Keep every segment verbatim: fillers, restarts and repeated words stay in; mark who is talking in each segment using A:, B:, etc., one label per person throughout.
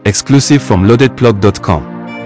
A: Exclusive from loaded plug dot com.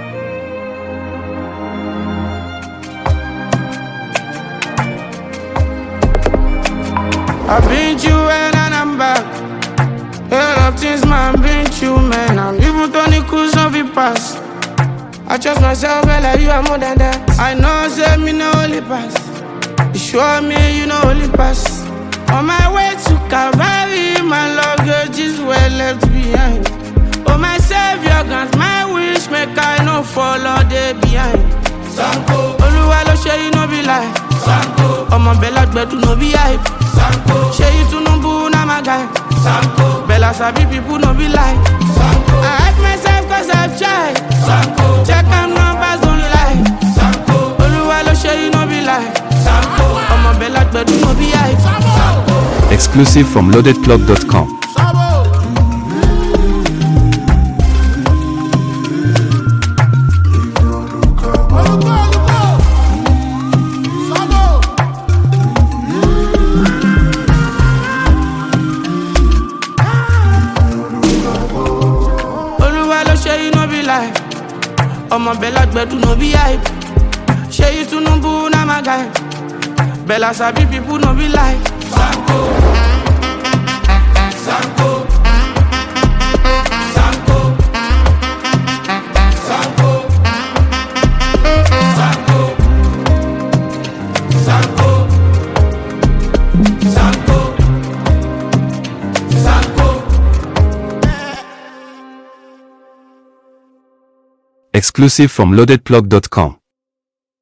B: I've been you and I'm back. A lot of things, man, been you, man. I'm even Tony Cruz, no be pass. I trust myself, well, like you are more than that. I know, say me no only pass. You show me you know only pass. On my way to Calvary, my luggage is well left behind. Oh, my savior grant my wish, make I no follow they behind. Sanko, Oluwa lo shey you no be lie. Sanko, Omo Bella gbedu no be hype. Sanko, shey you tunumbu na my guy. Sanko, Bella sabi people no be lie. Sanko, I hype myself cause I've tried. Sanko, check them numbers don't lie. Sanko, Oluwa lo shey you no be lie. Sanko, Omo Bella gbedu no be hype. Sanko,
A: Exclusive from loaded plug dot com.
B: Omo Bella gbedu no be hype. Shey you tunumbu na my guy. Bella sabi people no be lie. Sanko, Sanko, Sanko, Sanko, Sanko, Sanko, Sanko, Sanko.
A: Exclusive from loaded plug dot com.